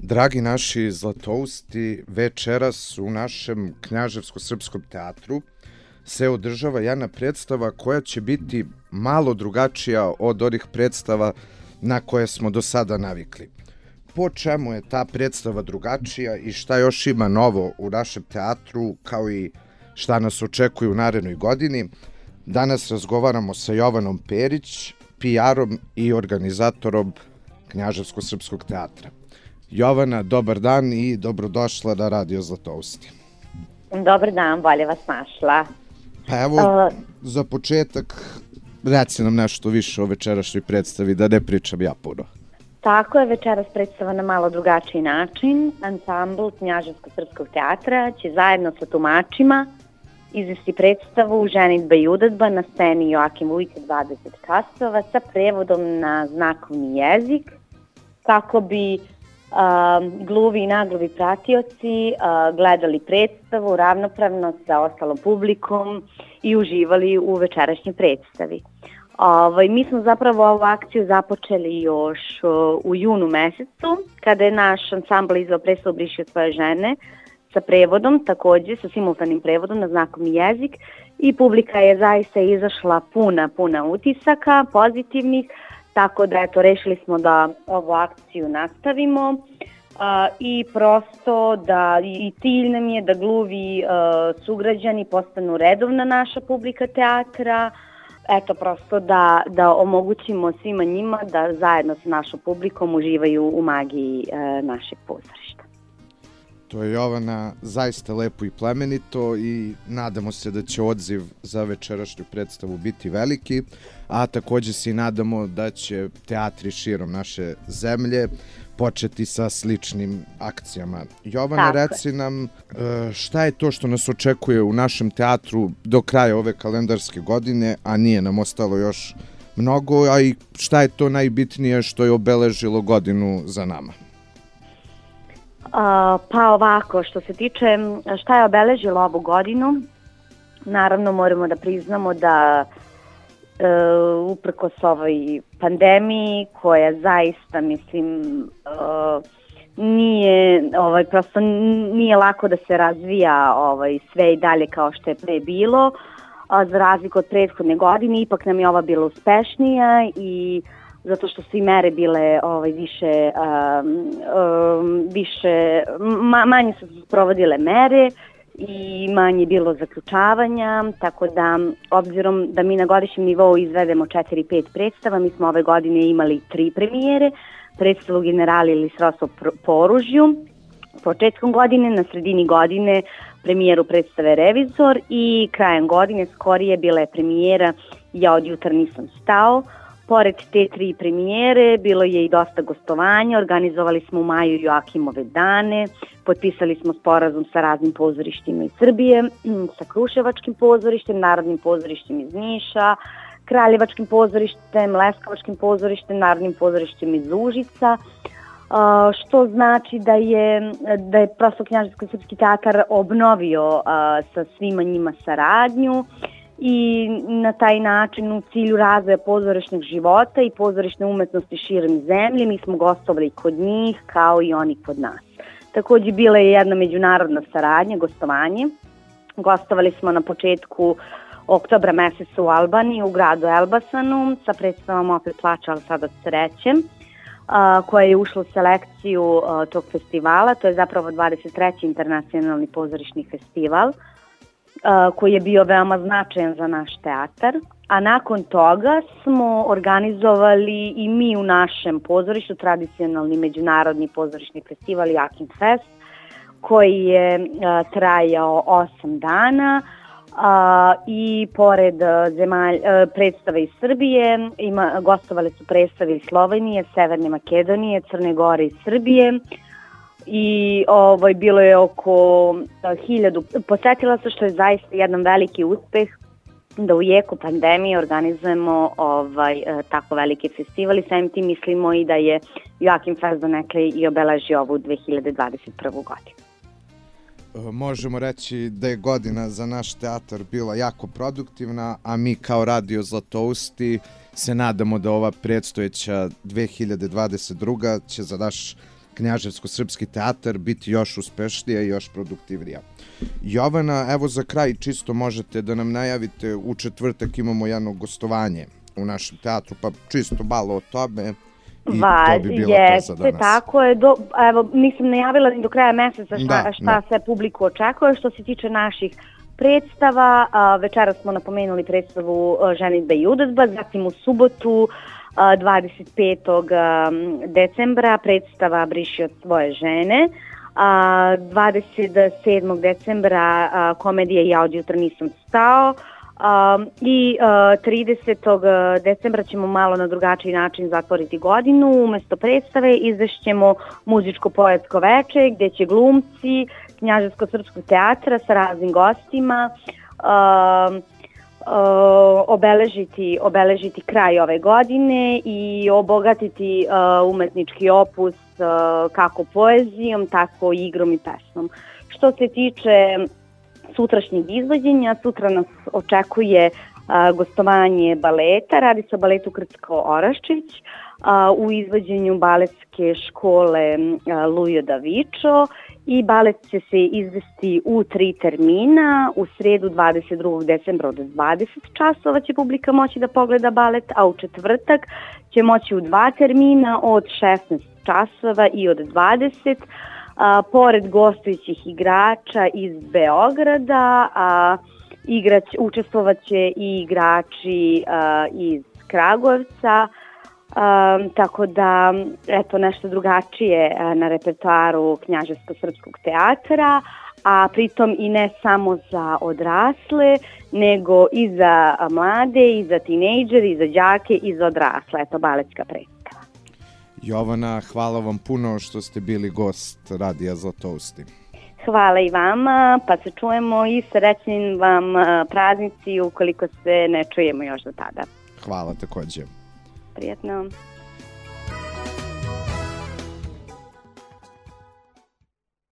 Dragi naši zlatousti, večeras u našem Knjaževsko-srpskom teatru se održava jedna predstava koja će biti malo drugačija od onih predstava na koje smo do sada navikli. Po čemu je ta predstava drugačija i šta još ima novo u našem teatru, kao i šta nas očekuje u narednoj godini, danas razgovaramo sa Jovanom Perić, PR-om i organizatorom Knjaževsko-srpskog teatra. Jovana, dobar dan i dobrodošla na Radio Zlatousti. Dobar dan, bolje vas našla. Pa evo, za početak, reci nam nešto više o večerašnjoj predstavi, da ne pričam ja puno. Tako je, večeras predstava na malo drugačiji način. Ansambl Knjaževsko-srpskog teatra će zajedno sa tumačima izvesti predstavu Ženidba i udadba na sceni Joakim Vujica 20 časova sa prevodom na znakovni jezik, kako bi gluvi i nagluvi pratioci gledali predstavu ravnopravno sa ostalom publikom i uživali u večerašnjoj predstavi. Mi smo zapravo ovu akciju započeli još u junu mesecu, kada je naš ansambl izveo predstavu Briši od svoje žene sa prevodom, takođe sa simultanim prevodom na znakovni jezik, i publika je zaista izašla puna utisaka, pozitivnih, tako da rešili smo da ovu akciju nastavimo i prosto da i cilj nam je da gluvi sugrađani postanu redovna naša publika teatra, prosto da omogućimo svima njima da zajedno sa našom publikom uživaju u magiji našeg pozorišta. To je, Jovana, zaista lepo i plemenito i nadamo se da će odziv za večerašnju predstavu biti veliki, a takođe se i nadamo da će teatri širom naše zemlje početi sa sličnim akcijama. Jovana, reci nam šta je to što nas očekuje u našem teatru do kraja ove kalendarske godine, a nije nam ostalo još mnogo, a i šta je to najbitnije što je obeležilo godinu za nama? Pa ovako, što se tiče šta je obeležilo ovu godinu, naravno moramo da priznamo da uprkos ovoj pandemiji koja zaista, nije lako da se razvija sve i dalje kao što je pre bilo, za razliku od prethodne godine, ipak nam je ova bila uspešnija i zato što su i mere bile manje su se provodile mere i manje bilo zaključavanja, tako da obzirom da mi na godišnjem nivou izvedemo 4-5 predstava, mi smo ove godine imali 3 premijere, predstavu Generali ili srodstvo po oružju, početkom godine, na sredini godine premijeru predstave Revizor i krajem godine skorije bila je premijera Ja od jutra nisam stao. Pored te 3 premijere bilo je i dosta gostovanja, organizovali smo u maju Joakimove dane, potpisali smo sporazum sa raznim pozorištima iz Srbije, sa Kruševačkim pozorištem, Narodnim pozorištem iz Niša, Kraljevačkim pozorištem, Leskovačkim pozorištem, Narodnim pozorištem iz Užica, što znači da je prosto Knjaževsko-srpski teatar obnovio sa svima njima saradnju i na taj način u cilju razvoja pozorišnog života i pozorišne umetnosti širom zemlje mi smo gostovali kod njih kao i oni kod nas. Takođe bila je jedna međunarodna saradnja, gostovanje. Gostovali smo na početku oktobra meseca u Albaniji, u gradu Elbasanu, sa predstavom Opet plača, ali sad od sreće, koja je ušla u selekciju tog festivala. To je zapravo 23. internacionalni pozorišni festival, koji je bio veoma značajan za naš teatar, a nakon toga smo organizovali i mi u našem pozorištu tradicionalni međunarodni pozorišni festival Joakim Fest, koji je trajao 8 dana i pored predstava iz Srbije gostovali su predstave iz Slovenije, Severne Makedonije, Crne Gore i Srbije. I bilo je oko 1000 posetilaca, što je zaista jedan veliki uspeh da u jeku pandemije organizujemo tako veliki festival i samim tim mislimo i da je Joakim Fest donekle i obeležio ovu 2021. godinu. Možemo reći da je godina za naš teatar bila jako produktivna, a mi kao Radio Zlatousti se nadamo da ova predstojeća 2022. će za naš Knjaževsko-srpski teatar biti još uspešnija i još produktivnija. Jovana, evo za kraj čisto možete da nam najavite, u četvrtak imamo jedno gostovanje u našem teatru, pa čisto malo o tome i to bi bilo to za danas. Tako je, evo nisam najavila ni do kraja meseca šta se publiku očekuje. Što se tiče naših predstava, večeras smo napomenuli predstavu Ženidba i udžba, zatim u subotu 25. decembra predstava Briši od svoje žene, 27. decembra komedija Ja od jutra nisam stao i 30. decembra ćemo malo na drugačiji način zatvoriti godinu. Umesto predstave izvešćemo muzičko-poetsko veče gdje će glumci Knjaževsko-srpskog teatra sa raznim gostima obeležiti kraj ove godine i obogatiti umetnički opus kako poezijom, tako i igrom i pesmom. Što se tiče sutrašnjeg izvođenja, sutra nas očekuje gostovanje baleta. Radi se o baletu Krcko-Oraščić u izvođenju baletske škole Lujo Davičo i balet će se izvesti u 3 termina. U sredu 22. decembra od 20 časova će publika moći da pogleda balet, a u četvrtak će moći u 2 termina od 16 časova i od 20. Pored gostujućih igrača iz Beograda, učestvovat će i igrači iz Kragujevca, tako da eto nešto drugačije na repertoaru Knjaževsko-srpskog teatra, a pritom i ne samo za odrasle, nego i za mlade, i za tinejdžere, i za đake, i za odrasle. Eto, baletska predstava. Jovana, hvala vam puno što ste bili gost Radija Zlatousti. Hvala i vama, pa se čujemo i srećnim vam praznici ukoliko se ne čujemo još do tada. Hvala također. Prijetno.